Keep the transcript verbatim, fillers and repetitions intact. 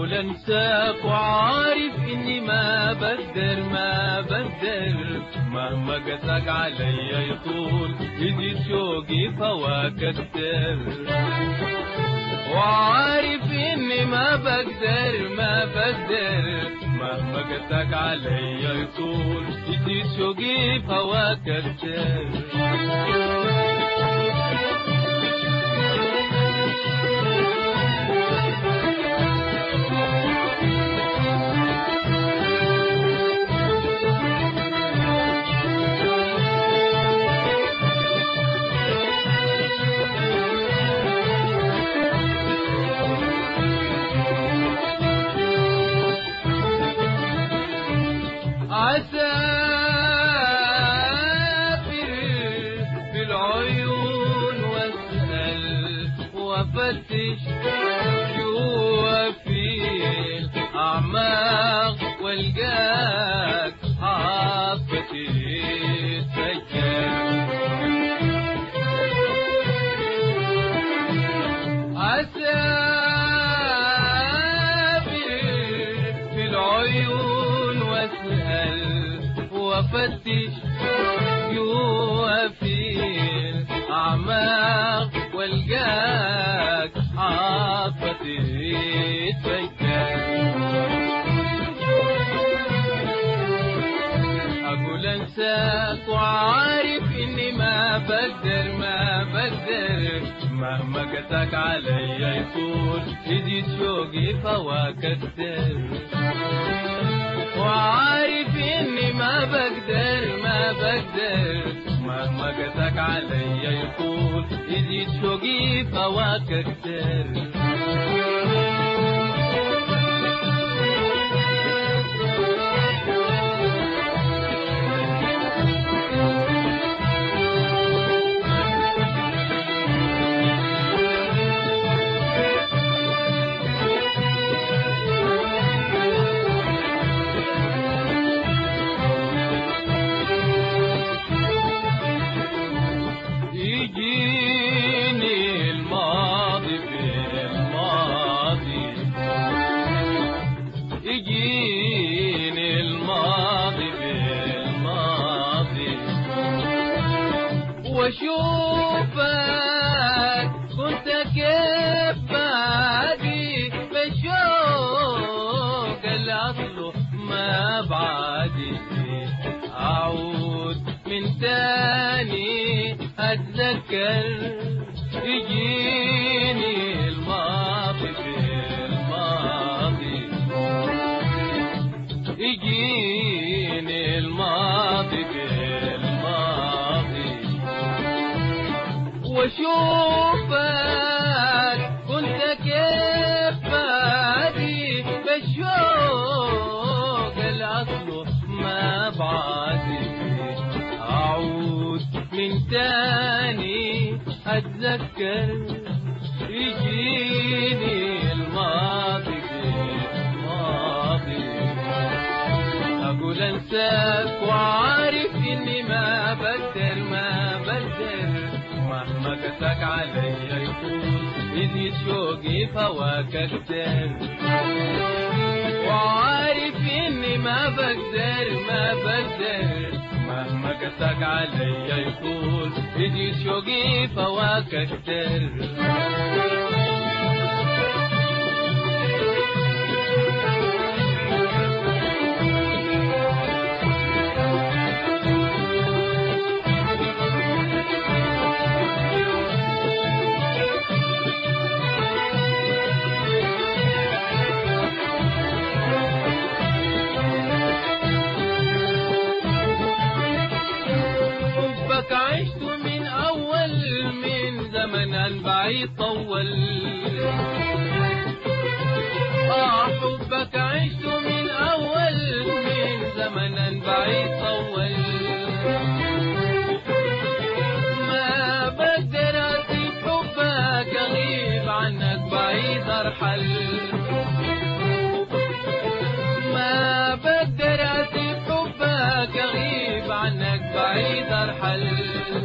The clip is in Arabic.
أقول انساك وعارف إني ما بقدر ما بقدر، مهما قساك عليا يطول يزيد شوقي فواك أكتر. وعارف إني ما بقدر ما بقدر، مهما قساك عليا يطول يزيد شوقي فواك أكتر. أسافر بالعيون واسأل وأفتش جوا في الأعماق والقاك حافتي تسجل. أسافر بالعيون واسأل وأفتش جوا في الأعماق والقاك عاطفتي تسجل. أقول انساك وعارف إني ما بقدر ما بقدر، مهما قساك عليا يطول يزيد شوقي فواك أكتر. وعارف إني ما بقدر ما بقدر، مهما قساك عليا يطول يزيد شوقي فواك أكتر. يجيني الماضي في الماضي، يجيني الماضي في الماضي، واشوفك كنت كيف بادي بالشوق اللي اصله ما بعدي. اعود من تاني أتذكر، يجيني الماضي في الماضي، يجيني الماضي في الماضي، واشوفك كنت كيف بادي بالشوق اللي أصله ما بعدي. أعود من تاني أتذكر، يجيني الماضي في الماضي. أقول انساك وعارف إني ما بقدر ما بقدر، مهما قساك عليا يطول يزيد شوقي فواك أكتر. وعارف إني ما بقدر ما بقدر، مهما قساك عليا يطول يزيد شوقي فواك أكتر. عشت من أول من زمن بعيد طول، آه حبك عشت من أول من زمن بعيد طول. ما بقدر أسيب حبك أغيب عنك بعيد أرحل، ما بقدر أسيب حبك أغيب عنك بعيد أرحل.